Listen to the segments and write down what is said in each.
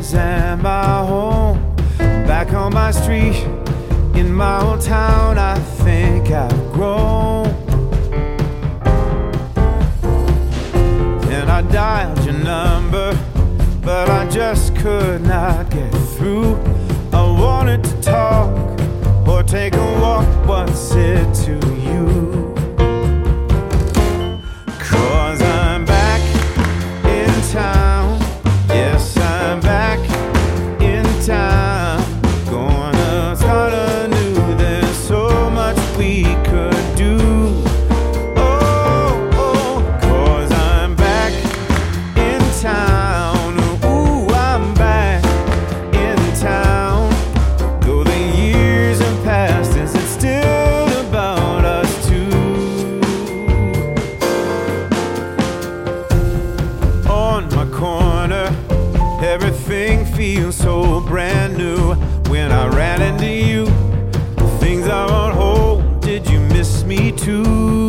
friends and my home. Back on my street, in my old town, I think I've grown. And I dialed your number, but I just could not get through. I wanted to talk or take a walk, what's it to you? 'Cause I'm back in town. Yes, I'm back in town. Gonna start anew, there's so much we could do. Oh, oh, 'cause I'm back in town. Ooh, I'm back in town. Though the years have passed, is it still about us two? On my corner, everything feels so brand new. When I ran into you, things are on hold. Did you miss me too?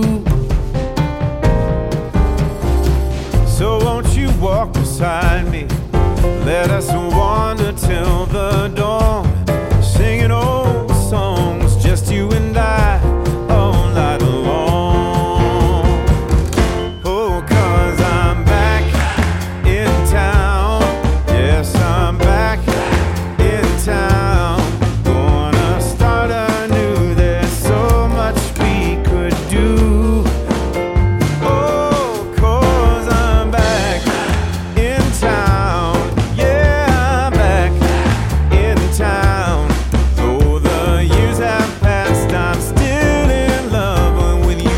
So won't you walk beside me? Let us wander till the dawn, singing old songs, just you and I, all night long. Oh, 'cause I'm back in town. Yes, I'm back in town. Gonna start anew, there's so much we could do. Oh, 'cause I'm back in town. Yeah, I'm back in town. Though the years have passed, I'm still in love with you.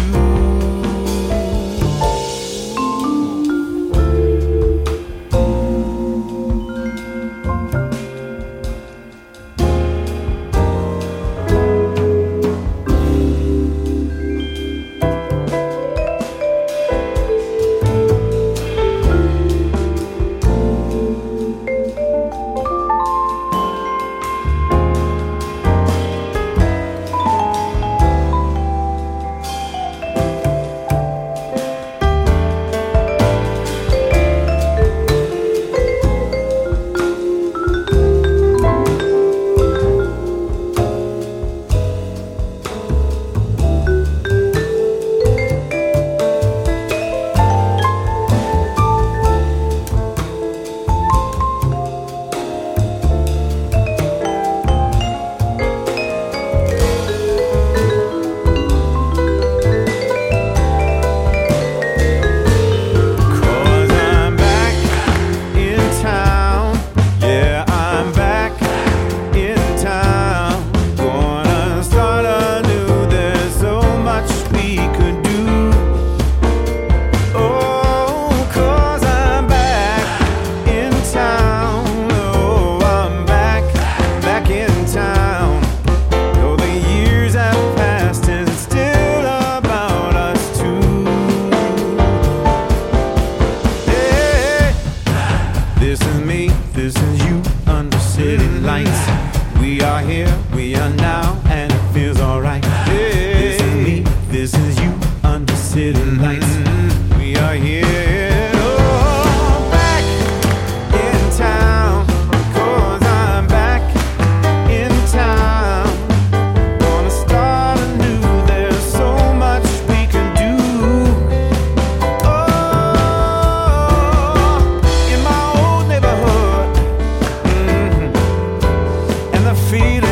This is me, this is you, under city lights. We are here, we are now, and it feels alright. This is me, this is you, under city lights. We are here. Oh, back in town. 'Cause I'm back in town. Gonna start anew, there's so much we can do. Oh, in my old neighborhood, and the feet